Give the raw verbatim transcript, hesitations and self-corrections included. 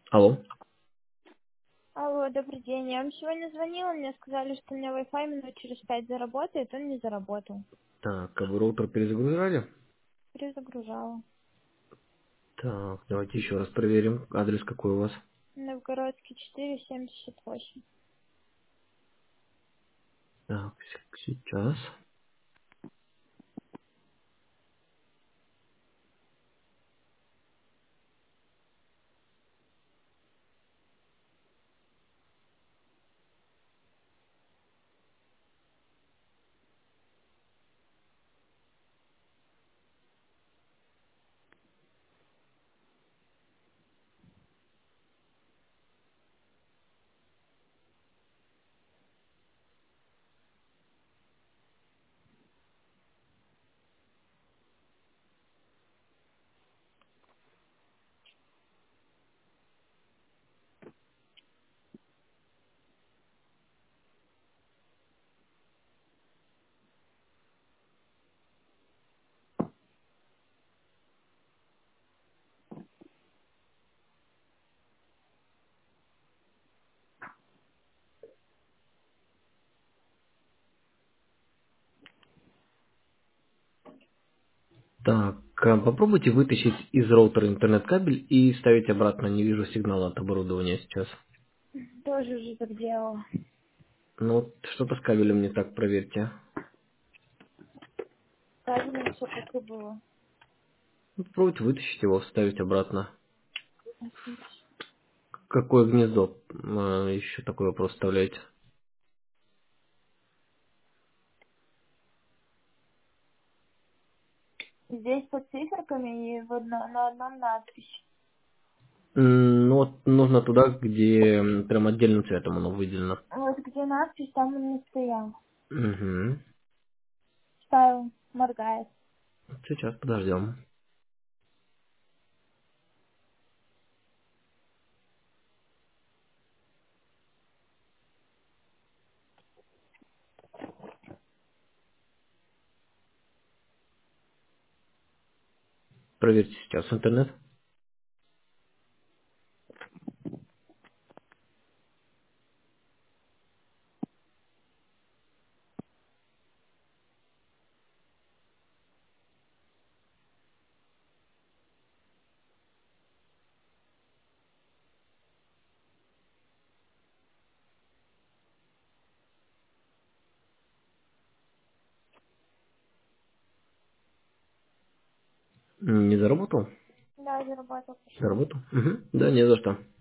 Алло. Алло, добрый день. Я вам сегодня звонила, мне сказали, что у меня Wi-Fi минут через пять заработает, он не заработал. Так, а вы роутер перезагружали? Перезагружала. Так, давайте еще раз проверим. Адрес какой у вас? Новгородский четыре семьдесят восемь. Так, с- сейчас. Так, а попробуйте вытащить из роутера интернет-кабель и ставить обратно. Не вижу сигнала от оборудования сейчас. Тоже уже так делала. Ну, вот что-то с кабелем не так, проверьте. Правильно все как и было. Ну, попробуйте вытащить его, вставить обратно. Отлично. Какое гнездо? А, еще такой вопрос вставляете. Здесь под циферками и в одно- на одном надпись. М, Ну, вот нужно туда, где м, прям отдельным цветом оно выделено. Вот где надпись, там он не стоял. Угу. Ставил, моргает. Сейчас подождем. Проверьте сейчас интернет. М, Не заработал? Да, заработал, пошел. Заработал? Угу. Да, не за что.